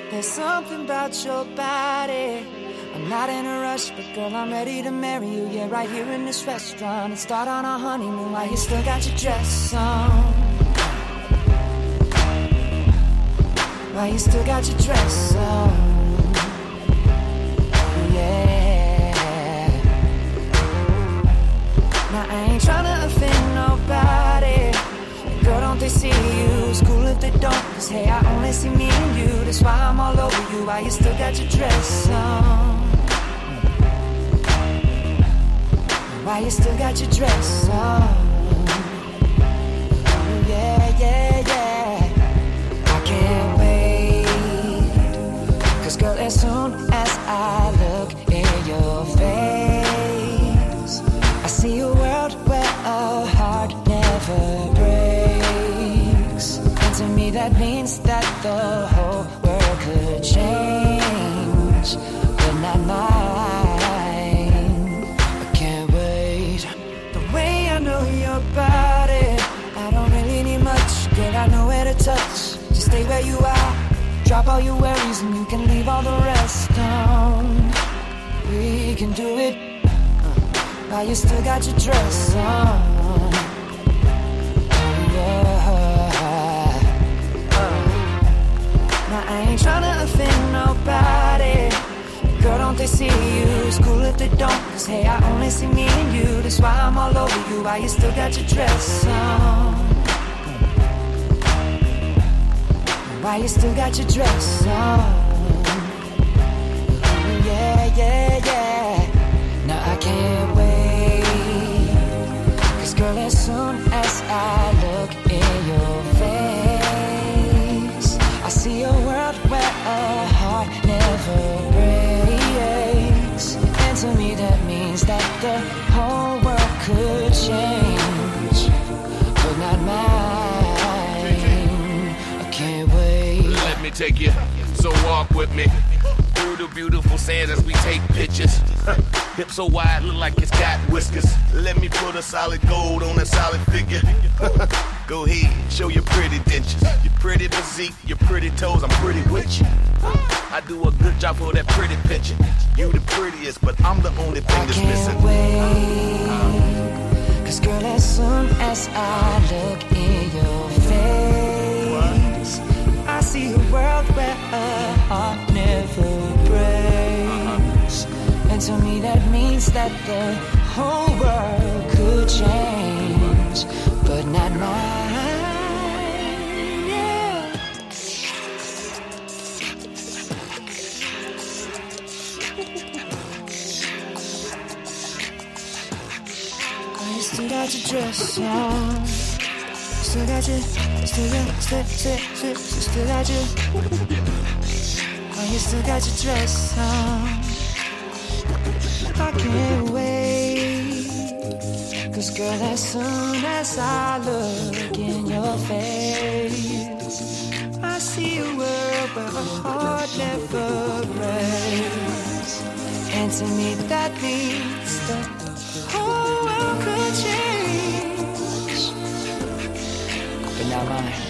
There's something about your body. I'm not in a rush, but girl, I'm ready to marry you. Yeah, right here in this restaurant and start on our honeymoon while you still got your dress on. While you still got your dress on. Yeah. Now I ain't tryna offend nobody. Girl, don't they see you? It's cool if they don't, cause hey, I only see me and you. That's why I'm all over you while you still got your dress on. Why you still got your dress on? Yeah, yeah, yeah. I can't wait. Cause girl, as soon as I look in your face, I see a world where a heart never breaks. And to me that means that the whole world could change, but not mine. Your body, I don't really need much. Girl, I know where to touch. Just stay where you are. Drop all your worries and you can leave all the rest on. We can do it while you still got your dress on. Yeah. Now I ain't tryna offend nobody. Girl, don't they see you? It's cool if they don't, cause hey, I only see me and you. That's why I'm all over you while you still got your dress on. Why you still got your dress on. Yeah, yeah, yeah. Now I can't wait. Cause girl, as soon as I look in your face, I see a world where a heart never breaks. And to me that means that the whole world could change, but not mine. I can't wait. Let me take you, so walk with me through the beautiful sand as we take pictures. Hips so wide, look like it's got whiskers. Let me put a solid gold on a solid figure. Go ahead, show your pretty dentures, your pretty physique, your pretty toes. I'm pretty with you. I do a good job for that pretty picture. You the prettiest, but I'm the only thing that's missing. I can't wait. Cause girl, as soon as I look in your face, I see a world where a heart never breaks. And to me that means that the whole world could change, but not mine. Yeah. You still got your dress on. Still got your, still got your. Oh, you still got your dress on. I can't wait. Cause girl, as soon as I look in your face, I see a world where a heart never breaks. And to me that means that whole world could change, but not mine.